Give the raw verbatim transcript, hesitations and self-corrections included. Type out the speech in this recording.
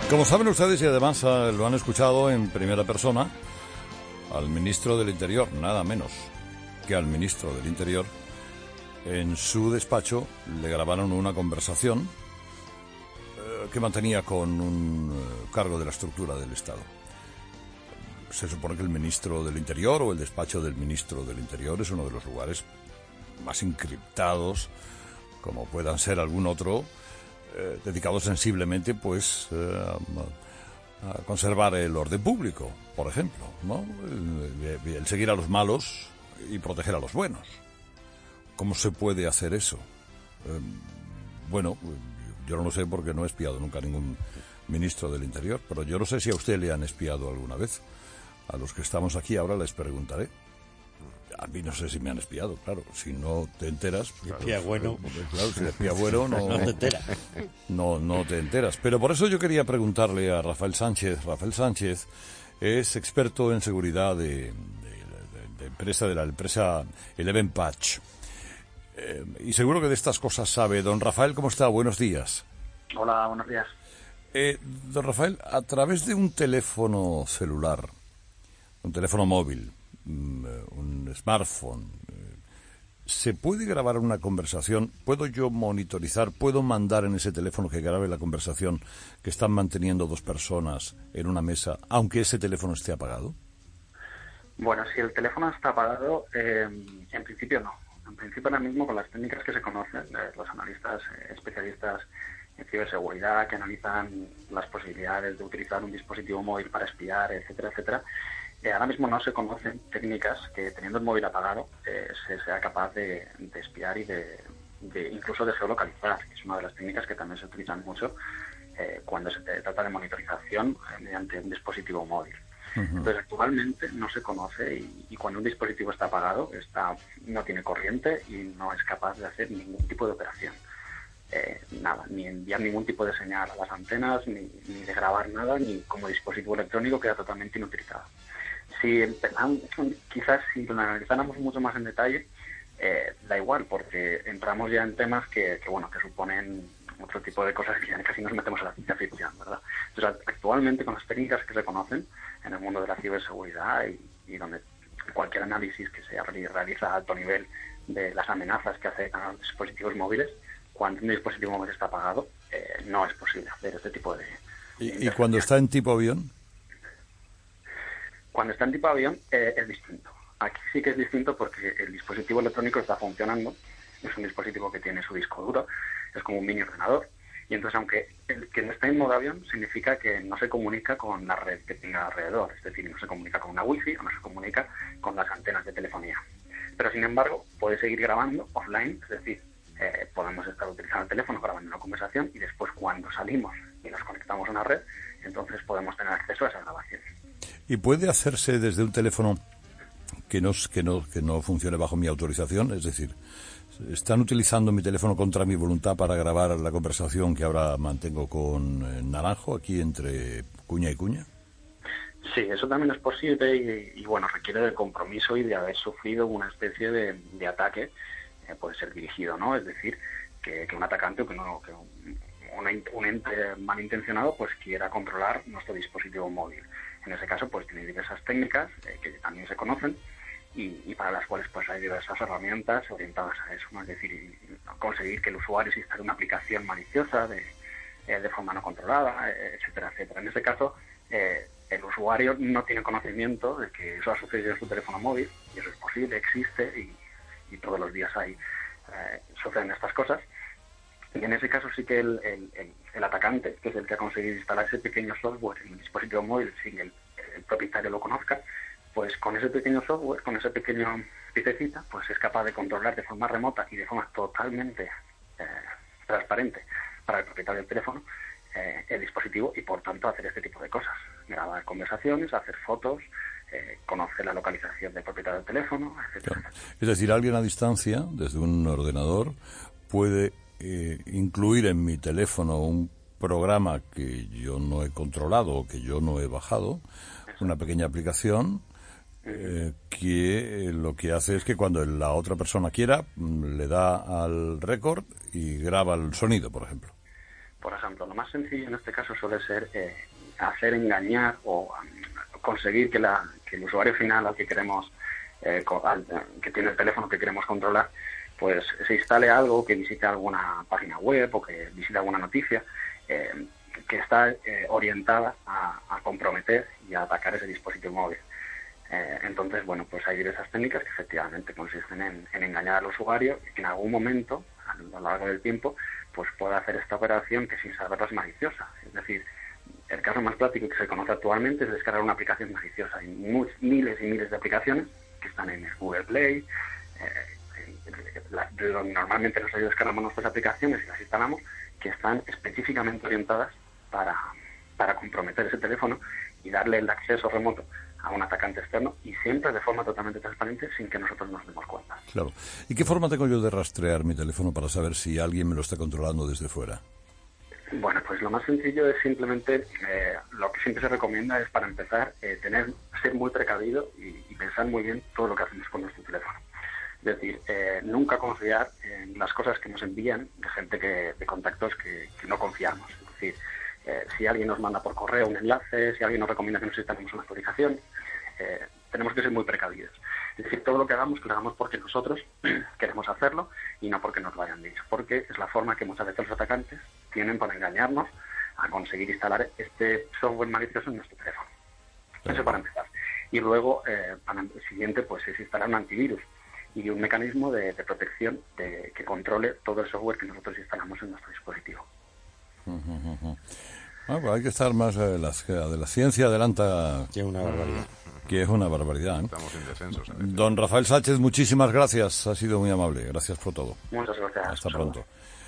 Como saben ustedes, y además uh, lo han escuchado en primera persona, al ministro del Interior, nada menos que al ministro del Interior, en su despacho le grabaron una conversación uh, que mantenía con un uh, cargo de la estructura del Estado. Se supone que el ministro del Interior o el despacho del ministro del Interior es uno de los lugares más encriptados, como puedan ser algún otro, Eh, dedicado sensiblemente pues eh, a, a conservar el orden público, por ejemplo, ¿no? El, el, el seguir a los malos y proteger a los buenos. ¿Cómo se puede hacer eso? Eh, bueno, yo no lo sé porque no he espiado nunca a ningún ministro del Interior, pero yo no sé si a usted le han espiado alguna vez. A los que estamos aquí ahora les preguntaré. A mí no sé si me han espiado, claro. Si no te enteras... Si espía claro, bueno... Claro, si espía bueno no, no te enteras. No, no te enteras. Pero por eso yo quería preguntarle a Rafael Sánchez. Rafael Sánchez es experto en seguridad de, de, de, de empresa, de la empresa Eleven Patch. Eh, y seguro que de estas cosas sabe. Don Rafael, ¿cómo está? Buenos días. Hola, buenos días. Eh, don Rafael, a través de un teléfono celular, un teléfono móvil, un smartphone, ¿se puede grabar una conversación? ¿Puedo yo monitorizar? ¿Puedo mandar en ese teléfono que grabe la conversación que están manteniendo dos personas en una mesa, aunque ese teléfono esté apagado? Bueno, si el teléfono está apagado, eh, en principio no. En principio ahora mismo con las técnicas que se conocen, eh, los analistas eh, especialistas en ciberseguridad que analizan las posibilidades de utilizar un dispositivo móvil para espiar, etcétera, etcétera, Eh, ahora mismo no se conocen técnicas que, teniendo el móvil apagado, eh, se sea capaz de, de espiar y de, de incluso de geolocalizar, que es una de las técnicas que también se utilizan mucho eh, cuando se trata de monitorización eh, mediante un dispositivo móvil. Uh-huh. Entonces, actualmente no se conoce y, y cuando un dispositivo está apagado, está, no tiene corriente y no es capaz de hacer ningún tipo de operación. Eh, nada, ni enviar ningún tipo de señal a las antenas, ni, ni de grabar nada, ni como dispositivo electrónico queda totalmente inutilizado. Si empezamos, quizás si lo analizáramos mucho más en detalle, eh, da igual, porque entramos ya en temas que, que bueno, que suponen otro tipo de cosas que ya casi nos metemos a la ciencia ficción, ¿verdad? Entonces, actualmente con las técnicas que se conocen en el mundo de la ciberseguridad y, y donde cualquier análisis que se realiza a alto nivel de las amenazas que afectan a los dispositivos móviles, cuando un dispositivo móvil está apagado, eh, no es posible hacer este tipo de... ¿Y, y cuando está en tipo avión? Cuando está en tipo avión eh, es distinto. Aquí sí que es distinto porque el dispositivo electrónico está funcionando, es un dispositivo que tiene su disco duro, es como un mini ordenador, y entonces aunque el que no está en modo avión significa que no se comunica con la red que tenga alrededor, es decir, no se comunica con una wifi o no se comunica con las antenas de telefonía. Pero sin embargo puede seguir grabando offline, es decir, eh, podemos estar utilizando el teléfono grabando una conversación y después cuando salimos y nos conectamos a una red, entonces podemos tener acceso a esa grabación. ¿Y puede hacerse desde un teléfono que no, que no, que no funcione bajo mi autorización? Es decir, ¿están utilizando mi teléfono contra mi voluntad para grabar la conversación que ahora mantengo con eh, Naranjo, aquí entre cuña y cuña? Sí, eso también es posible y, y bueno, requiere de compromiso y de haber sufrido una especie de, de ataque, eh, puede ser dirigido, ¿no? Es decir, que, que un atacante o que, no, que un, un, un ente malintencionado pues quiera controlar nuestro dispositivo móvil. En ese caso, pues tiene diversas técnicas eh, que también se conocen y, y para las cuales pues hay diversas herramientas orientadas a eso, ¿no? Es decir, conseguir que el usuario se instale una aplicación maliciosa de, eh, de forma no controlada, eh, etcétera, etcétera. En este caso, eh, el usuario no tiene conocimiento de que eso ha sucedido en su teléfono móvil y eso es posible, existe y, y todos los días hay eh, suceden estas cosas. Y en ese caso sí que el, el, el, el atacante, que es el que ha conseguido instalar ese pequeño software en el dispositivo móvil sin que el, el propietario lo conozca, pues con ese pequeño software, con ese pequeño piececita, pues es capaz de controlar de forma remota y de forma totalmente eh, transparente para el propietario del teléfono eh, el dispositivo y por tanto hacer este tipo de cosas. Grabar conversaciones, hacer fotos, eh, conocer la localización del propietario del teléfono, etcétera. Claro. Es decir, alguien a distancia, desde un ordenador, puede eh, incluir en mi teléfono un programa que yo no he controlado o que yo no he bajado, Eso. una pequeña aplicación eh, que eh, lo que hace es que cuando la otra persona quiera, le da al récord y graba el sonido, por ejemplo. Por ejemplo, lo más sencillo en este caso suele ser eh, hacer engañar o um, conseguir que, la, que el usuario final al que queremos, eh, al, que tiene el teléfono que queremos controlar, pues se instale algo, que visite alguna página web o que visite alguna noticia eh, que está eh, orientada a, a comprometer y a atacar ese dispositivo móvil. Eh, entonces, bueno, pues hay diversas técnicas que efectivamente consisten en, en engañar al usuario y que en algún momento, a lo largo del tiempo, pues pueda hacer esta operación que sin saberlo es maliciosa. Es decir, el caso más práctico que se conoce actualmente es descargar una aplicación maliciosa. Hay muchos, miles y miles de aplicaciones que están en el Google Play. Eh, la, normalmente nosotros descargamos nuestras aplicaciones y las instalamos, que están específicamente orientadas para, para comprometer ese teléfono y darle el acceso remoto a un atacante externo, y siempre de forma totalmente transparente sin que nosotros nos demos cuenta. Claro. ¿Y qué forma tengo yo de rastrear mi teléfono para saber si alguien me lo está controlando desde fuera? Bueno, pues lo más sencillo es simplemente, eh, lo que siempre se recomienda es, para empezar, eh, tener ser muy precavido y, y pensar muy bien todo lo que hacemos con nuestro teléfono. Es decir, eh, nunca confiar en las cosas que nos envían de gente que, de contactos que, que no confiamos. Es decir, Eh, si alguien nos manda por correo un enlace, si alguien nos recomienda que nos instalemos una actualización, eh, tenemos que ser muy precavidos. Es decir, todo lo que hagamos, que lo hagamos porque nosotros queremos hacerlo y no porque nos lo hayan dicho, porque es la forma que muchas veces los atacantes tienen para engañarnos a conseguir instalar este software malicioso en nuestro teléfono. Eso para empezar. Y luego, eh, para el siguiente, pues es instalar un antivirus y un mecanismo de, de protección de, que controle todo el software que nosotros instalamos en nuestro dispositivo. Uh-huh, uh-huh. Ah, pues hay que estar más eh, las, de la ciencia adelanta, que es una barbaridad, que es una barbaridad, ¿eh? Estamos indefensos. Don Rafael Sánchez, muchísimas gracias, ha sido muy amable, gracias por todo. Muchas gracias. Hasta pronto.